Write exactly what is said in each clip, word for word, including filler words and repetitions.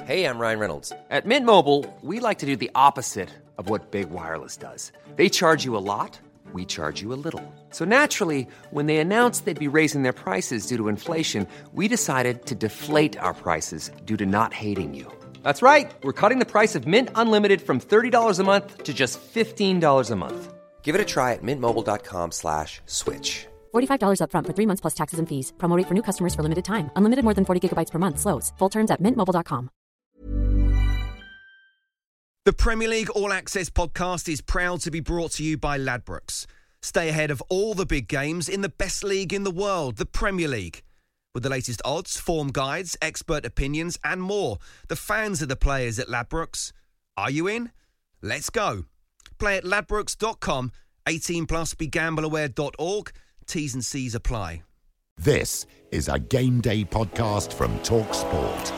Hey, I'm Ryan Reynolds. At Mint Mobile, we like to do the opposite of what Big Wireless does. They charge you a lot, we charge you a little. So naturally, when they announced they'd be raising their prices due to inflation, we decided to deflate our prices due to not hating you. That's right. We're cutting the price of Mint Unlimited from thirty dollars a month to just fifteen dollars a month. Give it a try at mintmobile.com slash switch. forty-five dollars up front for three months plus taxes and fees. Promo rate for new customers for limited time. Unlimited more than forty gigabytes per month. Slows full terms at mint mobile dot com. The Premier League All Access podcast is proud to be brought to you by Ladbrokes. Stay ahead of all the big games in the best league in the world, the Premier League. With the latest odds, form guides, expert opinions and more. The fans are the players at Ladbrokes. Are you in? Let's go. Play at ladbrokes dot com. eighteen plus, be gamble aware dot org. T's and C's apply. This is a Game Day podcast from TalkSport.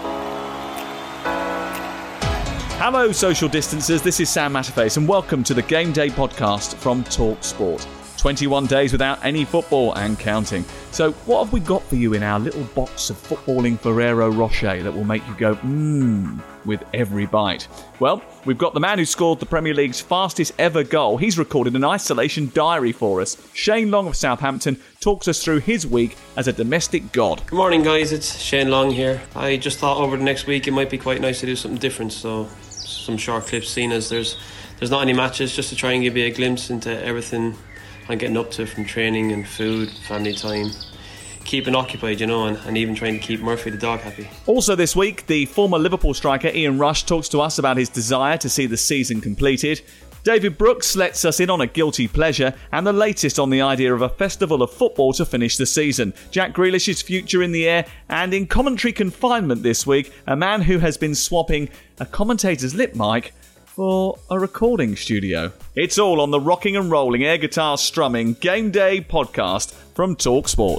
Hello, social distancers. This is Sam Matterface, and welcome to the Game Day podcast from TalkSport. twenty-one days without any football and counting. So, what have we got for you in our little box of footballing Ferrero Rocher that will make you go mmm with every bite? Well, we've got the man who scored the Premier League's fastest ever goal. He's recorded an isolation diary for us. Shane Long of Southampton talks us through his week as a domestic god. Good morning, guys. It's Shane Long here. I just thought over the next week it might be quite nice to do something different, so some short clips, seen as there's there's not any matches, just to try and give you a glimpse into everything I'm getting up to, from training and food, family time, keeping occupied, you know, and, and even trying to keep Murphy the dog happy. Also this week, the former Liverpool striker Ian Rush talks to us about his desire to see the season completed. David Brooks lets us in on a guilty pleasure and the latest on the idea of a festival of football to finish the season. Jack Grealish's future in the air, and in commentary confinement this week, a man who has been swapping a commentator's lip mic for a recording studio. It's all on the rocking and rolling, air guitar strumming Game Day podcast from TalkSport.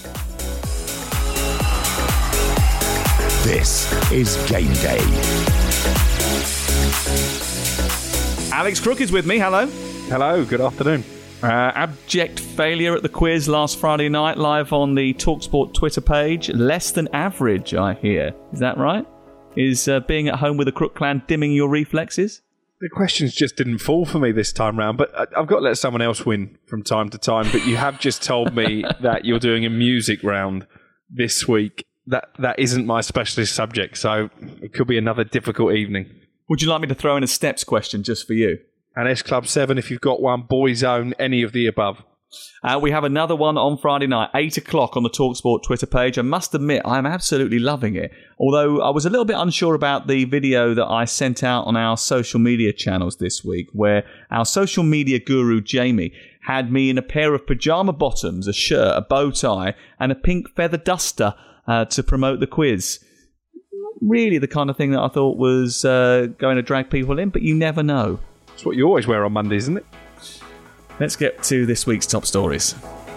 This is Game Day. Alex Crook is with me. Hello. Hello, good afternoon. Uh, abject failure at the quiz last Friday night, live on the TalkSport Twitter page. Less than average, I hear. Is that right? Is uh, being at home with the Crook clan dimming your reflexes? The questions just didn't fall for me this time round, but I've got to let someone else win from time to time. But you have just told me that you're doing a music round this week. That That isn't my specialist subject, so it could be another difficult evening. Would you like me to throw in a steps question just for you? And S Club seven, if you've got one, Boyzone, any of the above. Uh, we have another one on Friday night, eight o'clock on the TalkSport Twitter page. I must admit, I'm absolutely loving it. Although I was a little bit unsure about the video that I sent out on our social media channels this week, where our social media guru, Jamie, had me in a pair of pyjama bottoms, a shirt, a bow tie, and a pink feather duster uh, to promote the quiz. Really the kind of thing that I thought was uh, going to drag people in, but you never know. It's what you always wear on Mondays, isn't it? Let's get to this week's top stories.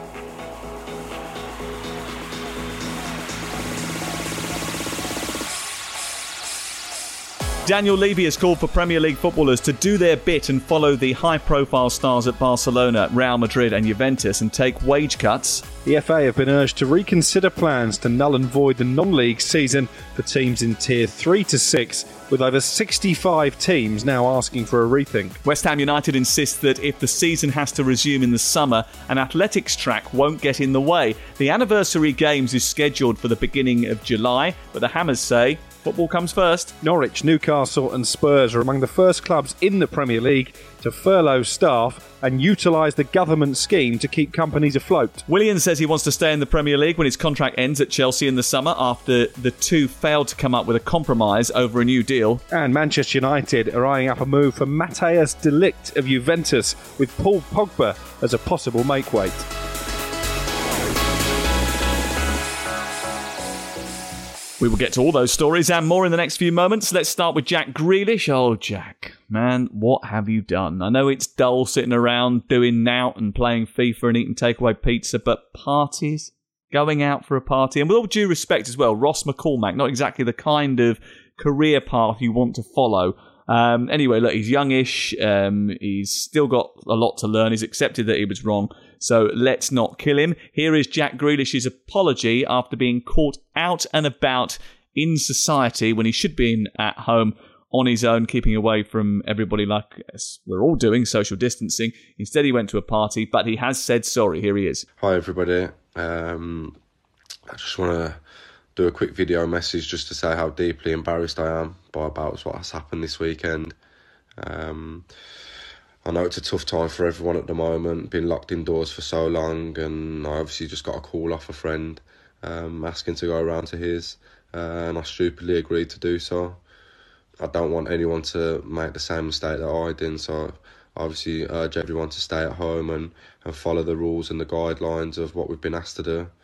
Daniel Levy has called for Premier League footballers to do their bit and follow the high-profile stars at Barcelona, Real Madrid and Juventus and take wage cuts. The F A have been urged to reconsider plans to null and void the non-league season for teams in Tier three to six, with over sixty-five teams now asking for a rethink. West Ham United insists that if the season has to resume in the summer, an athletics track won't get in the way. The anniversary games is scheduled for the beginning of July, but the Hammers say football comes first. Norwich, Newcastle and Spurs are among the first clubs in the Premier League to furlough staff and utilise the government scheme to keep companies afloat. Willian says he wants to stay in the Premier League when his contract ends at Chelsea in the summer after the two failed to come up with a compromise over a new deal. And Manchester United are eyeing up a move for Matthijs de Ligt of Juventus, with Paul Pogba as a possible make-weight. We will get to all those stories and more in the next few moments. Let's start with Jack Grealish. Oh, Jack, man, what have you done? I know it's dull sitting around doing nout and playing FIFA and eating takeaway pizza, but parties? Going out for a party? And with all due respect as well, Ross McCormack, not exactly the kind of career path you want to follow. Um, anyway, look, he's youngish. Um, he's still got a lot to learn. He's accepted that he was wrong. So let's not kill him. Here is Jack Grealish's apology after being caught out and about in society when he should be in at home on his own, keeping away from everybody like we're all doing, social distancing. Instead, he went to a party, but he has said sorry. Here he is. Hi, everybody. Um, I just want to do a quick video message just to say how deeply embarrassed I am by about what has happened this weekend. Um, I know it's a tough time for everyone at the moment, been locked indoors for so long, and I obviously just got a call off a friend um, asking to go around to his, uh, and I stupidly agreed to do so. I don't want anyone to make the same mistake that I did, so I obviously urge everyone to stay at home and, and follow the rules and the guidelines of what we've been asked to do.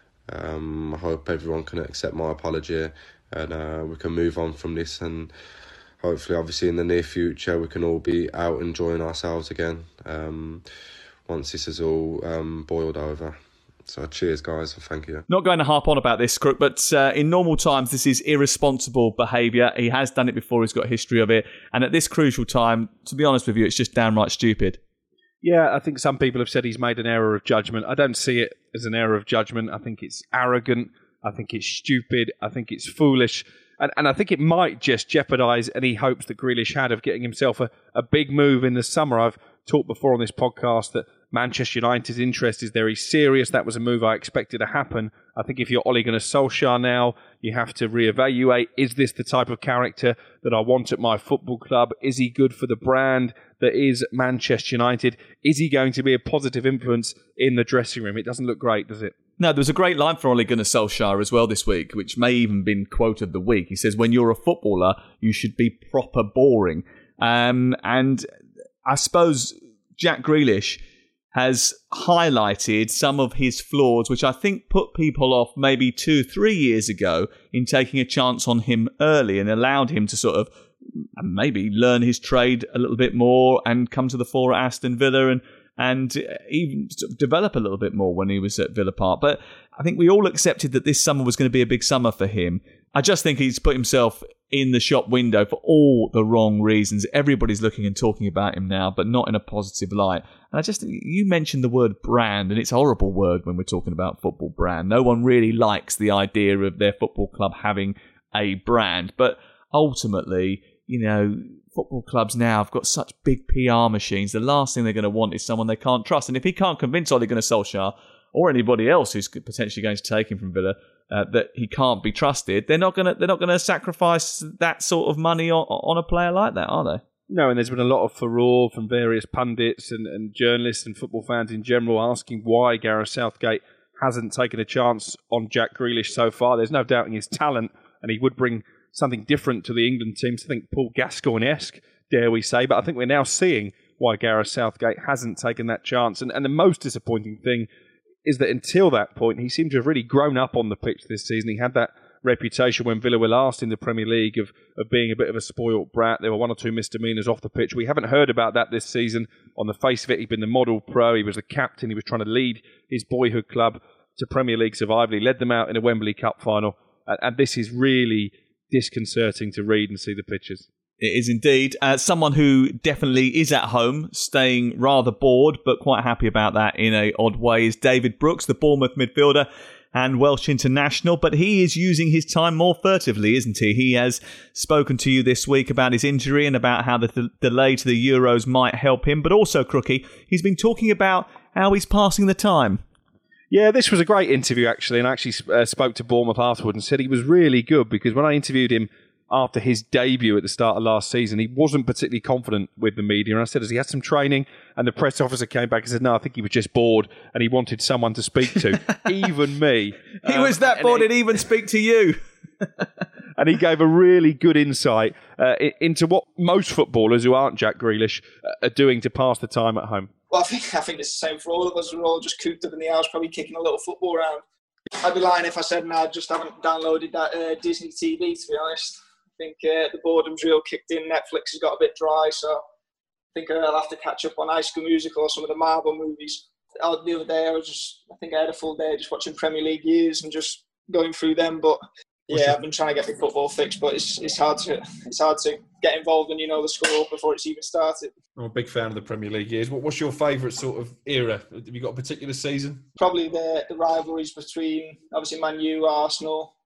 Um, I hope everyone can accept my apology and uh, we can move on from this, and hopefully, obviously, in the near future, we can all be out enjoying ourselves again um, once this is all um, boiled over. So cheers, guys, and thank you. Not going to harp on about this, Crook, but uh, in normal times, this is irresponsible behaviour. He has done it before. He's got a history of it. And at this crucial time, to be honest with you, it's just downright stupid. Yeah, I think some people have said he's made an error of judgment. I don't see it as an error of judgment. I think it's arrogant. I think it's stupid. I think it's foolish. And, and I think it might just jeopardise any hopes that Grealish had of getting himself a, a big move in the summer. I've talked before on this podcast that Manchester United's interest is very serious. That was a move I expected to happen. I think if you're Ole Gunnar Solskjaer now, you have to reevaluate, is this the type of character that I want at my football club? Is he good for the brand that is Manchester United? Is he going to be a positive influence in the dressing room? It doesn't look great, does it? No, there was a great line from Ole Gunnar Solskjaer as well this week, which may even been quote of the week. He says, when you're a footballer, you should be proper boring. Um, and I suppose Jack Grealish has highlighted some of his flaws, which I think put people off maybe two, three years ago in taking a chance on him early and allowed him to sort of maybe learn his trade a little bit more and come to the fore at Aston Villa and and even sort of develop a little bit more when he was at Villa Park. But I think we all accepted that this summer was going to be a big summer for him. I just think he's put himself in the shop window for all the wrong reasons. Everybody's looking and talking about him now, but not in a positive light. And I just think you mentioned the word brand, and it's a horrible word when we're talking about football brand. No one really likes the idea of their football club having a brand. But ultimately, you know, football clubs now have got such big P R machines. The last thing they're going to want is someone they can't trust. And if he can't convince Ole Gunnar Solskjaer or anybody else who's potentially going to take him from Villa uh, that he can't be trusted, they're not going to they're not going to sacrifice that sort of money on, on a player like that, are they? No, and there's been a lot of furore from various pundits and, and journalists and football fans in general asking why Gareth Southgate hasn't taken a chance on Jack Grealish so far. There's no doubting his talent, and he would bring something different to the England team. I think Paul Gascoigne-esque, dare we say, but I think we're now seeing why Gareth Southgate hasn't taken that chance. And, and the most disappointing thing is that until that point, he seemed to have really grown up on the pitch this season. He had that reputation when Villa were last in the Premier League of, of being a bit of a spoilt brat. There were one or two misdemeanours off the pitch. We haven't heard about that this season. On the face of it, he'd been the model pro. He was the captain. He was trying to lead his boyhood club to Premier League survival. He led them out in a Wembley Cup final. And, and this is really disconcerting to read and see the pictures. It is indeed. Uh, someone who definitely is at home, staying rather bored, but quite happy about that in a odd way, is David Brooks, the Bournemouth midfielder and Welsh international. But he is using his time more furtively, isn't he? He has spoken to you this week about his injury and about how the th- delay to the Euros might help him. But also, Crookie, he's been talking about how he's passing the time. Yeah, this was a great interview, actually, and I actually uh, spoke to Bournemouth afterwards and said he was really good, because when I interviewed him after his debut at the start of last season, he wasn't particularly confident with the media. And I said, has he had some training? And the press officer came back and said, no, I think he was just bored and he wanted someone to speak to, even me. He um, was that bored he'd even speak to you. And he gave a really good insight uh, into what most footballers who aren't Jack Grealish uh, are doing to pass the time at home. Well, I think I think it's the same for all of us. We're all just cooped up in the house, probably kicking a little football around. I'd be lying if I said, no, I just haven't downloaded that uh, Disney T V, to be honest. I think uh, the boredom's real kicked in. Netflix has got a bit dry, so I think I'll have to catch up on High School Musical or some of the Marvel movies. The other day, I was just, I think I had a full day just watching Premier League years and just going through them. But yeah, I've been trying to get my football fixed, but it's it's hard to it's hard to get involved when you know the score before it's even started. I'm a big fan of the Premier League years. What, what's your favourite sort of era? Have you got a particular season? Probably the the rivalries between obviously Man U, Arsenal,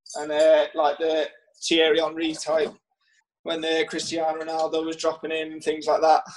and uh, like the Thierry Henry type when the Cristiano Ronaldo was dropping in and things like that.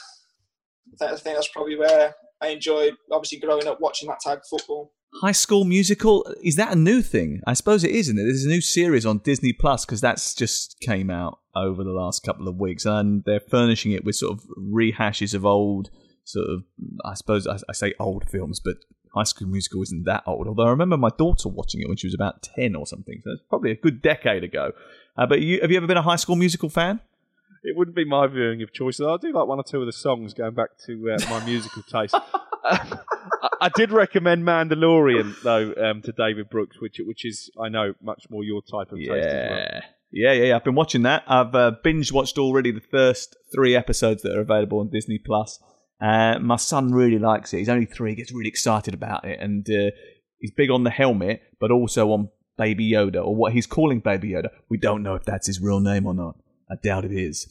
I think that's probably where I enjoyed, obviously, growing up watching that type of football. High School Musical, is that a new thing? I suppose it is, isn't it? There's a new series on Disney Plus because that's just came out over the last couple of weeks, and they're furnishing it with sort of rehashes of old, sort of, I suppose I, I say old films, but High School Musical isn't that old. Although I remember my daughter watching it when she was about ten or something, so it's probably a good decade ago. Uh, but you, have you ever been a High School Musical fan? It wouldn't be my viewing of choice. I do like one or two of the songs going back to uh, my musical taste. I, I did recommend Mandalorian, though, um, to David Brooks, which which is, I know, much more your type of yeah. taste as well. Yeah, yeah, yeah. I've been watching that. I've uh, binge watched already the first three episodes that are available on Disney Plus. Uh, my son really likes it. He's only three, gets really excited about it, and uh, he's big on the helmet, but also on Baby Yoda, or what he's calling Baby Yoda. We don't know if that's his real name or not. I doubt it is.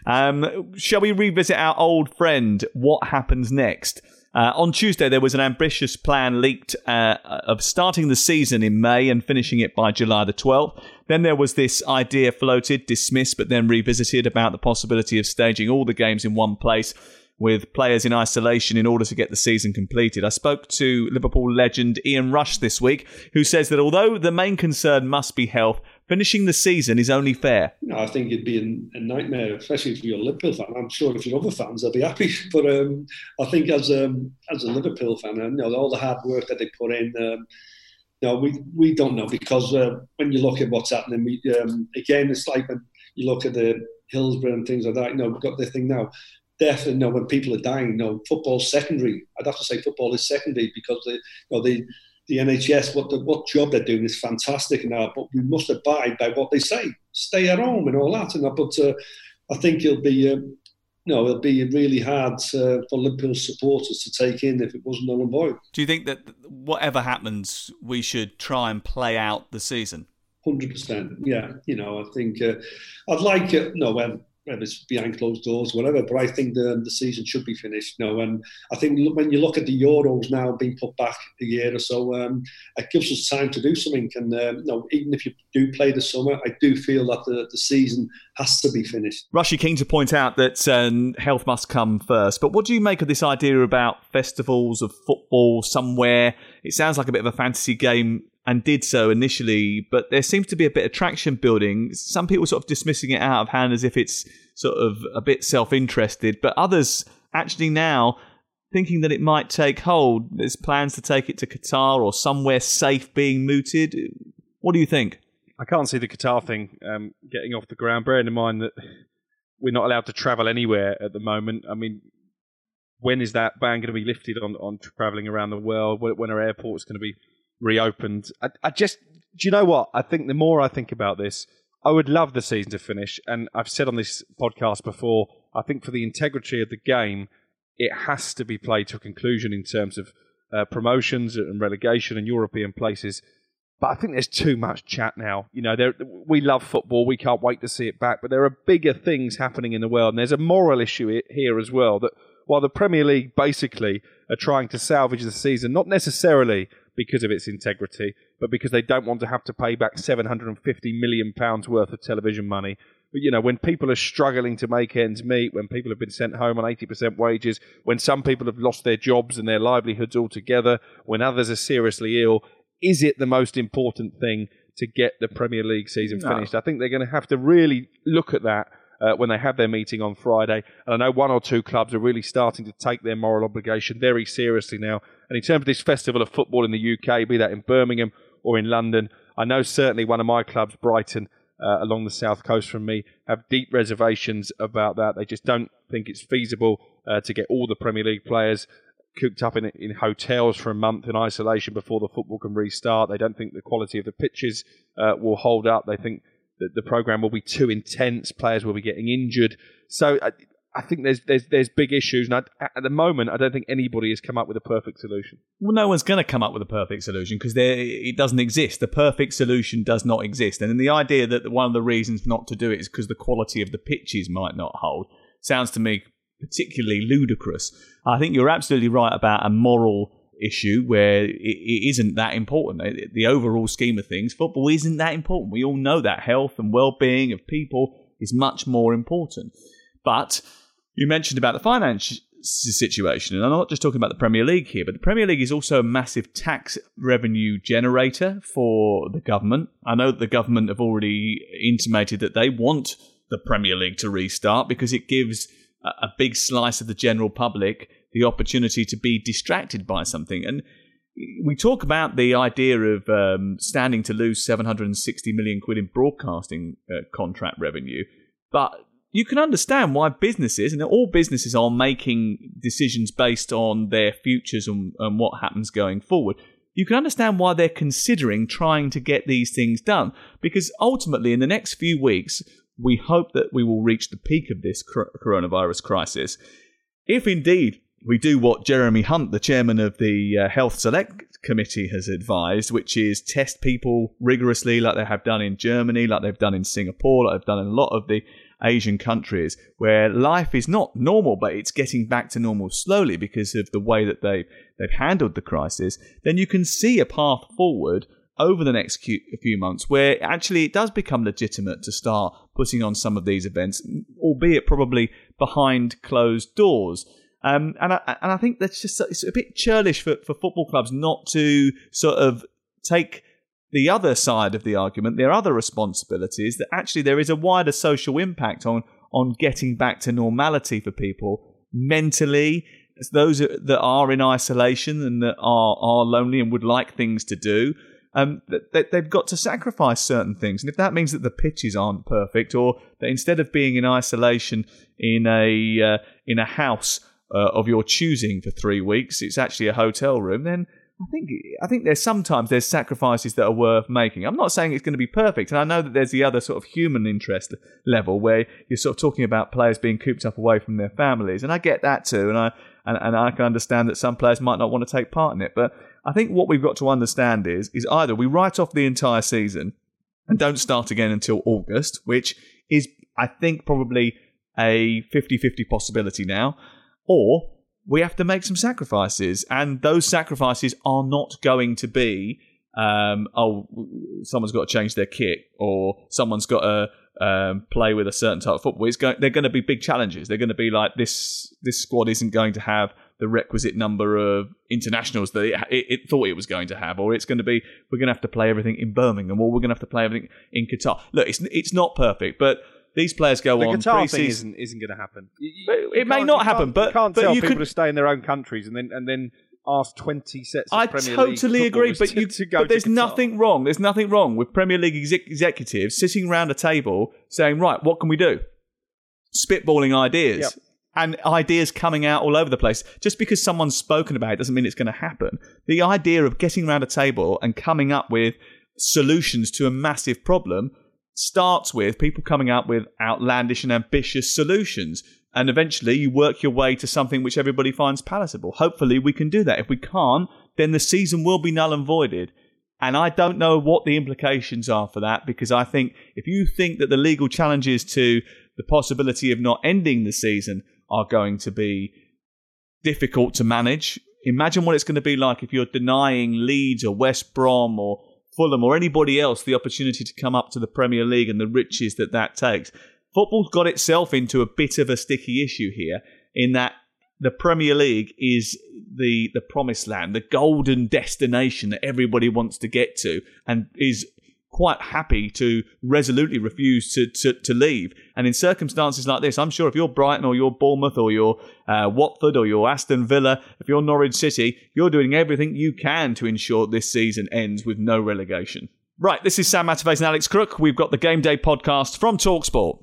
Um, shall we revisit our old friend? What happens next? Uh, on Tuesday, there was an ambitious plan leaked uh, of starting the season in May and finishing it by July the twelfth. Then there was this idea floated, dismissed, but then revisited about the possibility of staging all the games in one place with players in isolation in order to get the season completed. I spoke to Liverpool legend Ian Rush this week, who says that although the main concern must be health, finishing the season is only fair. No, I think it'd be a, a nightmare, especially if you're a Liverpool fan. I'm sure if you're other fans, they'll be happy. But um, I think as um, as a Liverpool fan, you know, all the hard work that they put in, um, you know, we we don't know because uh, when you look at what's happening, we, um, again, it's like when you look at the Hillsborough and things like that. You know, we've got the thing now. Death, you know, when people are dying, you know, football's secondary. I'd have to say football is secondary because the, you know, the the N H S, what the, what job they're doing is fantastic now, but we must abide by what they say. Stay at home and all that. And but uh, I think it'll be, uh, you know, it'll be really hard uh, for Liverpool supporters to take in if it wasn't null and void. Do you think that whatever happens, we should try and play out the season? one hundred percent. Yeah, you know, I think uh, I'd like it. No, when. whether it's behind closed doors, whatever. But I think the the season should be finished. You know, and I think when you look at the Euros now being put back a year or so, um, it gives us time to do something. And um, you know, even if you do play the summer, I do feel that the, the season has to be finished. Rushy keen to point out that um, health must come first. But what do you make of this idea about festivals of football somewhere? It sounds like a bit of a fantasy game, and did so initially, but there seems to be a bit of traction building. Some people sort of dismissing it out of hand as if it's sort of a bit self-interested, but others actually now thinking that it might take hold. There's plans to take it to Qatar or somewhere safe being mooted. What do you think? I can't see the Qatar thing um, getting off the ground, bearing in mind that we're not allowed to travel anywhere at the moment. I mean, when is that ban going to be lifted on, on travelling around the world? When are airports going to be reopened? I, I just, do you know what? I think the more I think about this, I would love the season to finish. And I've said on this podcast before, I think for the integrity of the game, it has to be played to a conclusion in terms of uh, promotions and relegation and European places. But I think there's too much chat now. You know, there, we love football. We can't wait to see it back. But there are bigger things happening in the world. And there's a moral issue here as well, that while the Premier League basically are trying to salvage the season, not necessarily because of its integrity, but because they don't want to have to pay back seven hundred fifty million pounds worth of television money. But, you know, when people are struggling to make ends meet, when people have been sent home on eighty percent wages, when some people have lost their jobs and their livelihoods altogether, when others are seriously ill, is it the most important thing to get the Premier League season No. finished? I think they're going to have to really look at that Uh, when they have their meeting on Friday. And I know one or two clubs are really starting to take their moral obligation very seriously now. And in terms of this festival of football in the U K, be that in Birmingham or in London, I know certainly one of my clubs, Brighton, uh, along the south coast from me, have deep reservations about that. They just don't think it's feasible uh, to get all the Premier League players cooped up in, in hotels for a month in isolation before the football can restart. They don't think the quality of the pitches uh, will hold up. They think that the programme will be too intense. Players will be getting injured. So I, I think there's there's there's big issues. And I, at the moment, I don't think anybody has come up with a perfect solution. Well, no one's going to come up with a perfect solution because it doesn't exist. The perfect solution does not exist. And then the idea that one of the reasons not to do it is because the quality of the pitches might not hold sounds to me particularly ludicrous. I think you're absolutely right about a moral issue where it, it isn't that important. The overall scheme of things, football isn't that important. We all know that health and well-being of people is much more important. But you mentioned about the finance situation, and I'm not just talking about the Premier League here, but the Premier League is also a massive tax revenue generator for the government. I know that the government have already intimated that they want the Premier League to restart because it gives a, a big slice of the general public the opportunity to be distracted by something. And we talk about the idea of um, standing to lose seven hundred sixty million quid in broadcasting uh, contract revenue, but you can understand why businesses, and all businesses are making decisions based on their futures and, and what happens going forward. You can understand why they're considering trying to get these things done, because ultimately in the next few weeks, we hope that we will reach the peak of this coronavirus crisis. If indeed we do what Jeremy Hunt, the chairman of the uh, Health Select Committee, has advised, which is test people rigorously like they have done in Germany, like they've done in Singapore, like they've done in a lot of the Asian countries where life is not normal, but it's getting back to normal slowly because of the way that they, they've handled the crisis, then you can see a path forward over the next few months where actually it does become legitimate to start putting on some of these events, albeit probably behind closed doors. Um, and, I, and I think that's just it's a bit churlish for, for football clubs not to sort of take the other side of the argument, their other responsibilities, that actually there is a wider social impact on, on getting back to normality for people mentally, those that are in isolation and that are, are lonely and would like things to do. Um, that they've got to sacrifice certain things. And if that means that the pitches aren't perfect, or that instead of being in isolation in a uh, in a house uh, of your choosing for three weeks, it's actually a hotel room, then I think I think there's sometimes there's sacrifices that are worth making. I'm not saying it's going to be perfect, and I know that there's the other sort of human interest level where you're sort of talking about players being cooped up away from their families, and I get that too, and I and, and I can understand that some players might not want to take part in it. But I think what we've got to understand is is either we write off the entire season and don't start again until August, which is I think probably a fifty-fifty possibility now, or we have to make some sacrifices, and those sacrifices are not going to be, um, oh, someone's got to change their kit, or someone's got to um, play with a certain type of football. It's going, they're going to be big challenges. They're going to be like, this this squad isn't going to have the requisite number of internationals that it, it, it thought it was going to have, or it's going to be, we're going to have to play everything in Birmingham, or we're going to have to play everything in Qatar. Look, it's it's not perfect, but these players go the on. The Qatar pre-season. thing isn't, isn't going to happen. You, it you may not happen, but you can't but tell you people could, to stay in their own countries and then and then ask twenty sets of I Premier totally League agree, but to, you to go but there's to Qatar. nothing wrong. There's nothing wrong with Premier League exec- executives sitting around a table saying, right, what can we do? Spitballing ideas. Yep. And ideas coming out all over the place. Just because someone's spoken about it doesn't mean it's going to happen. The idea of getting around a table and coming up with solutions to a massive problem starts with people coming up with outlandish and ambitious solutions. And eventually you work your way to something which everybody finds palatable. Hopefully we can do that. If we can't, then the season will be null and voided. And I don't know what the implications are for that, because I think if you think that the legal challenges to the possibility of not ending the season are going to be difficult to manage, imagine what it's going to be like if you're denying Leeds or West Brom or Fulham or anybody else the opportunity to come up to the Premier League and the riches that that takes. Football's got itself into a bit of a sticky issue here, in that the Premier League is the the promised land, the golden destination that everybody wants to get to, and is quite happy to resolutely refuse to, to, to leave. And in circumstances like this, I'm sure if you're Brighton or you're Bournemouth or you're uh, Watford or you're Aston Villa, if you're Norwich City, you're doing everything you can to ensure this season ends with no relegation. Right, this is Sam Matterface and Alex Crook. We've got the Game Day podcast from TalkSport.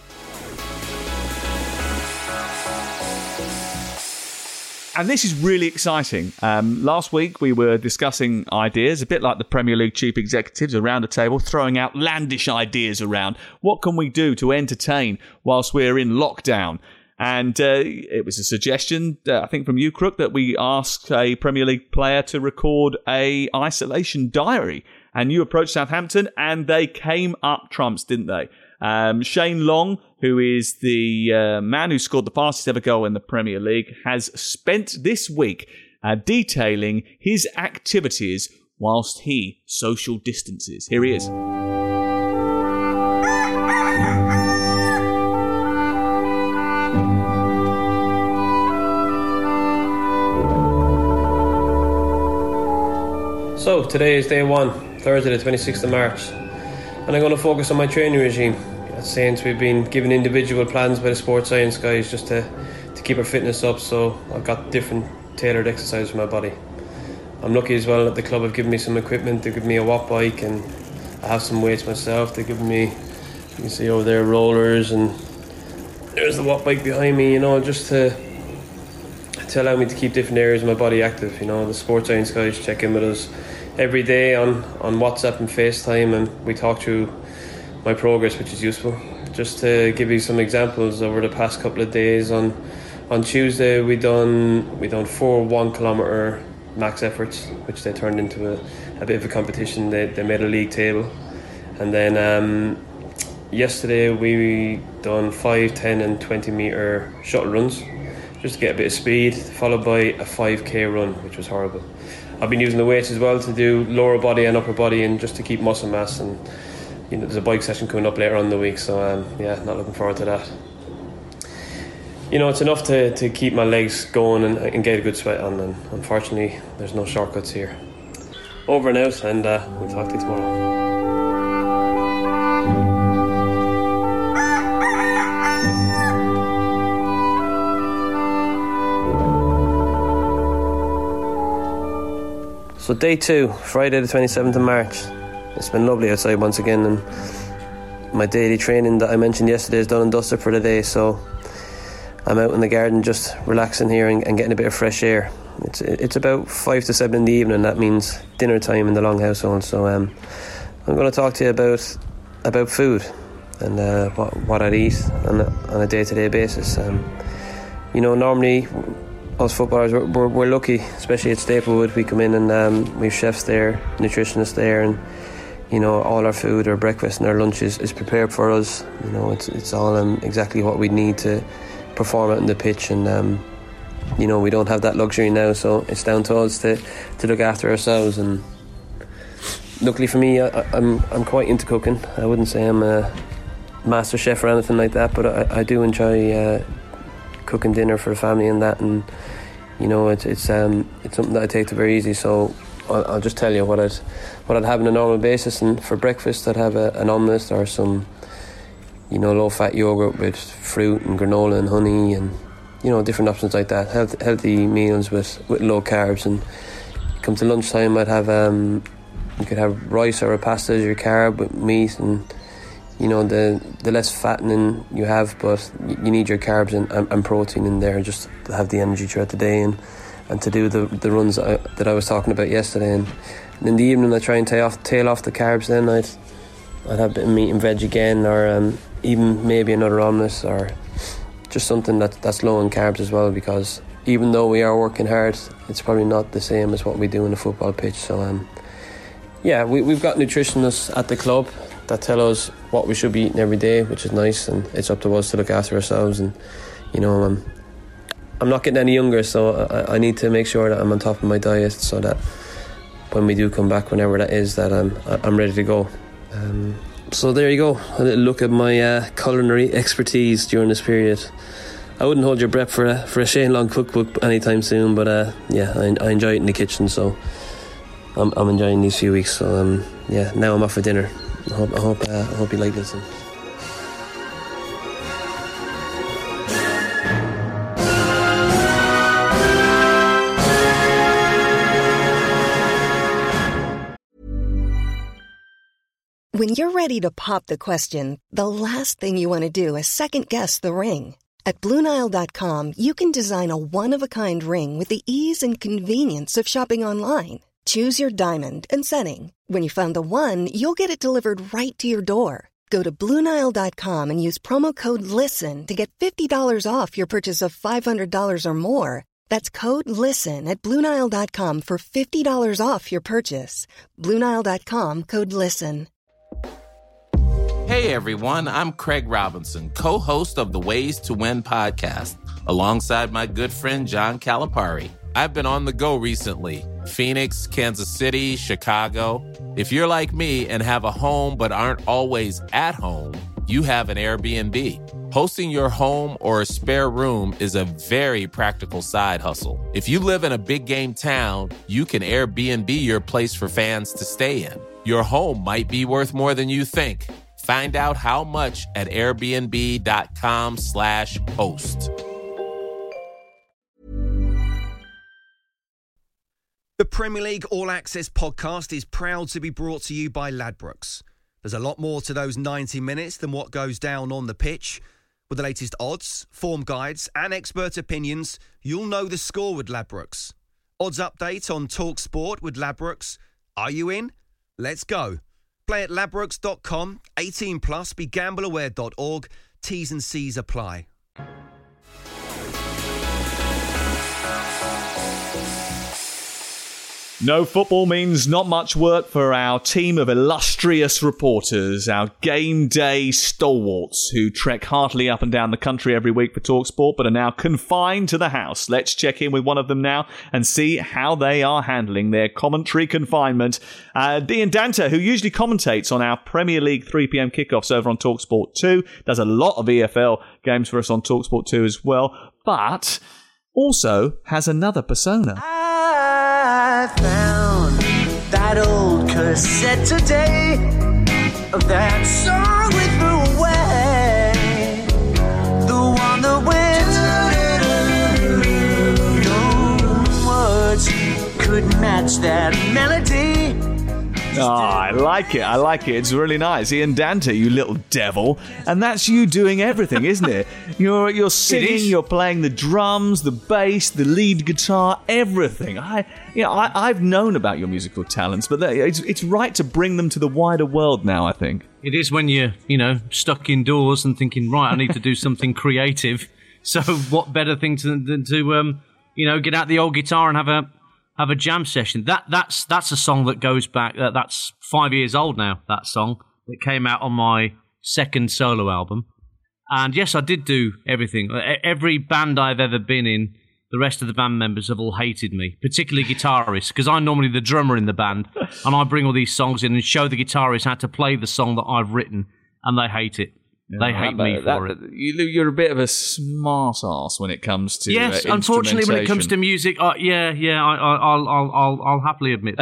And this is really exciting. Um, last week we were discussing ideas, a bit like the Premier League chief executives around a table, throwing out outlandish ideas around. What can we do to entertain whilst we're in lockdown? And uh, it was a suggestion, uh, I think from you, Crook, that we ask a Premier League player to record a isolation diary. And you approached Southampton and they came up trumps, didn't they? Um, Shane Long, who is the uh, man who scored the fastest ever goal in the Premier League, has spent this week uh, detailing his activities whilst he social distances. Here he is. So today is day one, Thursday the twenty-sixth of March, and I'm going to focus on my training regime. Since we've been given individual plans by the sports science guys just to, to keep our fitness up, so I've got different tailored exercises for my body. I'm lucky as well that the club have given me some equipment. They've given me a watt bike and I have some weights myself. They've given me, you can see over there, rollers, and there's the watt bike behind me, you know, just to to allow me to keep different areas of my body active. You know, the sports science guys check in with us every day on, on WhatsApp and FaceTime, and we talk through my progress, which is useful. Just to give you some examples, over the past couple of days, on on Tuesday we done we done four one kilometre max efforts, which they turned into a, a bit of a competition. They, they made a league table, and then um, yesterday we done five, ten and twenty metre shuttle runs just to get a bit of speed, followed by a five k run, which was horrible. I've been using the weights as well to do lower body and upper body, and just to keep muscle mass. And you know, there's a bike session coming up later on in the week, so um, yeah, not looking forward to that. You know, it's enough to, to keep my legs going and, and get a good sweat on, and unfortunately there's no shortcuts here. Over and out, and uh, we'll talk to you tomorrow. So day two, Friday the twenty-seventh of March. It's been lovely outside once again, and my daily training that I mentioned yesterday is done and dusted for the day, so I'm out in the garden just relaxing here and, and getting a bit of fresh air. It's it's about five to seven in the evening. That means dinner time in the Long household. So um, I'm going to talk to you about about food and uh, what what I'd eat on a, on a day-to-day basis. Um, you know, normally us footballers, we're, we're, we're lucky, especially at Staplewood. We come in and um, we have chefs there, nutritionists there, and you know, all our food, our breakfast and our lunch is, is prepared for us. You know, it's it's all um, exactly what we need to perform out on the pitch, and um, you know, we don't have that luxury now, so it's down to us to, to look after ourselves. And luckily for me, I, I'm I'm quite into cooking. I wouldn't say I'm a master chef or anything like that, but I, I do enjoy uh, cooking dinner for the family and that, and you know, it's it's um it's something that I take to very easy. So I'll, I'll just tell you what I'd what I'd have on a normal basis. And for breakfast, I'd have a, an omelette or some, you know, low-fat yogurt with fruit and granola and honey, and you know, different options like that. Health, healthy meals with, with low carbs. And come to lunchtime, I'd have um, you could have rice or a pasta as your carb with meat, and you know, the the less fattening you have, but you need your carbs and, and, and protein in there just to have the energy throughout the day and, and to do the the runs that I, that I was talking about yesterday. And, and in the evening, I try and tail off tail off the carbs. Then I'd I'd have a bit of meat and veg again, or um, even maybe another omelette, or just something that that's low in carbs as well, because even though we are working hard, it's probably not the same as what we do in a football pitch. So um, yeah, we, we've got nutritionists at the club that tell us what we should be eating every day, which is nice, and it's up to us to look after ourselves. And you know, um, I'm not getting any younger, so I, I need to make sure that I'm on top of my diet, so that when we do come back, whenever that is, that I'm I'm ready to go. Um, so there you go, a little look at my uh, culinary expertise during this period. I wouldn't hold your breath for a for a Shane Long cookbook anytime soon, but uh, yeah, I, I enjoy it in the kitchen, so I'm I'm enjoying these few weeks. So um, yeah, now I'm off for dinner. I hope I hope uh, I hope you like this. When you're ready to pop the question, the last thing you want to do is second-guess the ring. At Blue Nile dot com, you can design a one-of-a-kind ring with the ease and convenience of shopping online. Choose your diamond and setting. When you find the one, you'll get it delivered right to your door. Go to Blue Nile dot com and use promo code LISTEN to get fifty dollars off your purchase of five hundred dollars or more. That's code LISTEN at Blue Nile dot com for fifty dollars off your purchase. Blue Nile dot com, code LISTEN. Hey everyone, I'm Craig Robinson, co-host of the Ways to Win podcast, alongside my good friend John Calipari. I've been on the go recently. Phoenix, Kansas City, Chicago. If you're like me and have a home but aren't always at home, you have an Airbnb. Hosting your home or a spare room is a very practical side hustle. If you live in a big game town, you can Airbnb your place for fans to stay in. Your home might be worth more than you think. Find out how much at airbnb.com slash host. The Premier League All Access podcast is proud to be brought to you by Ladbrokes. There's a lot more to those ninety minutes than what goes down on the pitch. With the latest odds, form guides and expert opinions, you'll know the score with Ladbrokes. Odds update on Talk Sport with Ladbrokes. Are you in? Let's go. Play at ladbrokes dot com, eighteen plus, be gamble aware dot org. T's and C's apply. No football means not much work for our team of illustrious reporters, our game day stalwarts who trek heartily up and down the country every week for TalkSport but are now confined to the house. Let's check in with one of them now and see how they are handling their commentary confinement. Uh, Ian Danter, who usually commentates on our Premier League three p.m. kickoffs over on TalkSport two, does a lot of E F L games for us on TalkSport two as well, but also has another persona. I found that old cassette today of that song we threw away, the one that went, no words could match that melody. Oh, I like it. I like it. It's really nice. Ian Danter, you little devil. And that's you doing everything, isn't it? You're you're singing, you're playing the drums, the bass, the lead guitar, everything. I, you know, I, I've known about your musical talents, but it's, it's right to bring them to the wider world now, I think. It is when you're, you know, stuck indoors and thinking, right, I need to do something creative. So what better thing to, than to, um, you know, get out the old guitar and have a have a jam session. That that's that's a song that goes back. Uh, that's five years old now. That song that came out on my second solo album. And yes, I did do everything. Every band I've ever been in, the rest of the band members have all hated me, particularly guitarists, because I'm normally the drummer in the band, and I bring all these songs in and show the guitarists how to play the song that I've written, and they hate it. Yeah, they hate me that, for it. You, you're a bit of a smart ass when it comes to yes. Uh, unfortunately, when it comes to music, uh, yeah, yeah, I, I, I'll, I'll, I'll, I'll happily admit